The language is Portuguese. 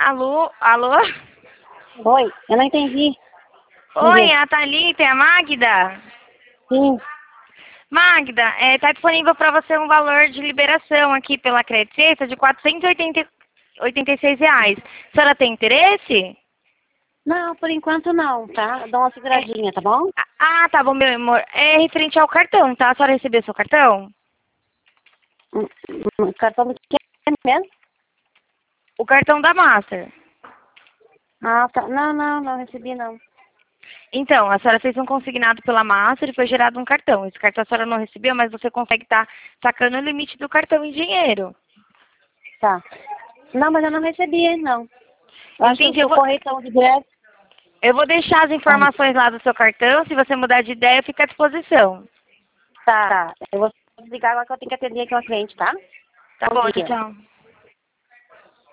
Alô? Alô? Oi, eu não entendi. Oi, a Thalita, é a Magda? Sim. Magda, tá disponível para você um valor de liberação aqui pela Credit Suisse de R$ 486. A senhora tem interesse? Não, por enquanto não, tá? Dá uma seguradinha, tá bom? Tá bom, meu amor. É referente ao cartão, tá? A senhora recebeu seu cartão? Cartão do que é mesmo? O cartão da Master. Ah, tá. Não recebi não. Então, a senhora fez um consignado pela Master e foi gerado um cartão. Esse cartão a senhora não recebeu, mas você consegue estar sacando o limite do cartão em dinheiro. Tá. Não, mas eu não recebi, não. Eu acho Entendi, que o correio tá de direto. eu vou deixar as informações lá do seu cartão. Se você mudar de ideia, fica à disposição. Tá. Eu vou desligar agora que eu tenho que atender aqui uma cliente, tá? Tá Bom bom, tchau, dia. tchau.